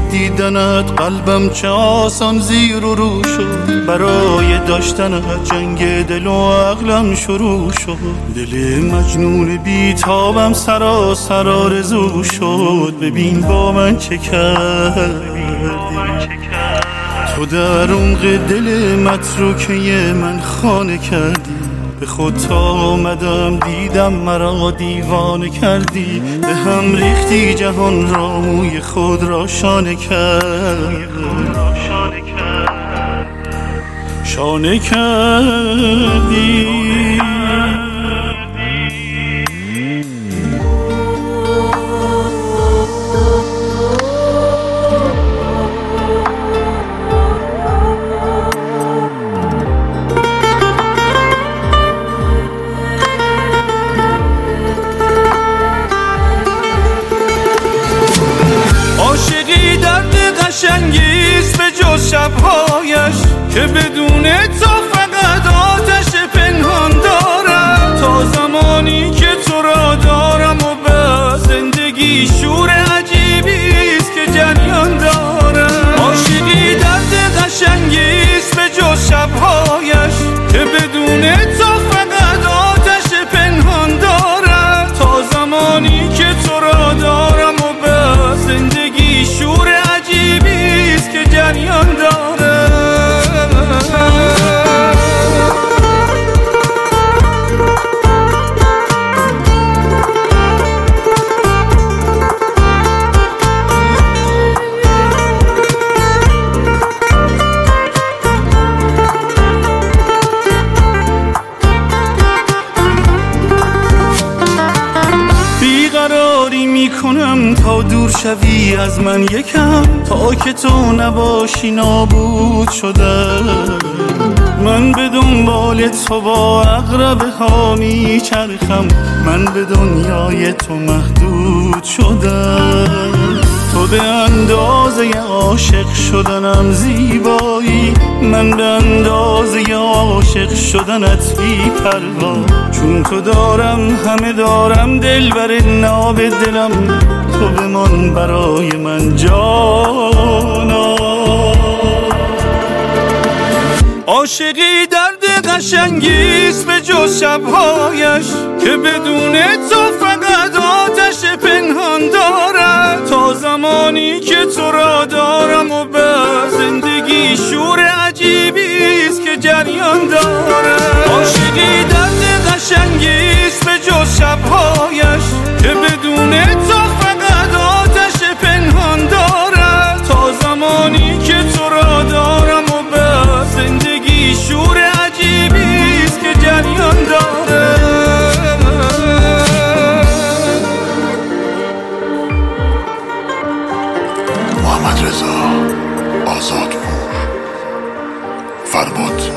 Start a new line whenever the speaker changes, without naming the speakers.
دیدنت قلبم چه آسان زیر و رو شد، برای داشتنت جنگ دل و عقلم شروع شد. دل مجنون بیتابم سراسر آرزو شد، ببین با من چه کردی. تو در عمق دل متروکه من خانه کردی، به خود تا آمدم دیدم مرا دیوانه کردی. به هم ریختی جهان را، موی خود را شانه کردی.
عاشقی درد قشنگیست به جز شبهایش، که بدون تو فقط آتش پنهان دارم. تا زمانی که تو را دارم و به زندگی شور عجیبیست که جریان دارم. عاشقی درد قشنگیست به جز شبهایش، که بدون تو فقط آتش پنهان دارم. تا زمانی که تو را دارم و به زندگی شور عجیبیست که جریان داره. بیقراری میکنم تا دور شوی از من یکم، تا که تو نباشی نابود شده. من به دنبال تو با عقربه ها میچرخم، من به دنیای تو محدود شدم. تو به اندازه عاشق شدنم زیبایی، من به اندازه عاشق شدنت بی پروا. چون تو دارم همه دارم، دلبر ناب دلم، تو بمان برای من جانا. عاشقی درد قشنگیست به جز شبهایش، که بدون تو فقط آتش پنهان دارم. تا زمانی که تو را دارم و به زندگی شور عجیبیست که جریان دارم. عاشقی درد قشنگیست به جز شبهایش، که بدون تو فقط آتش پنهان دارم. تا زمانی که تو را دارم و به زندگی شور عجیبیست که جریان داره.
محمد رضا آزادپور، فرباد.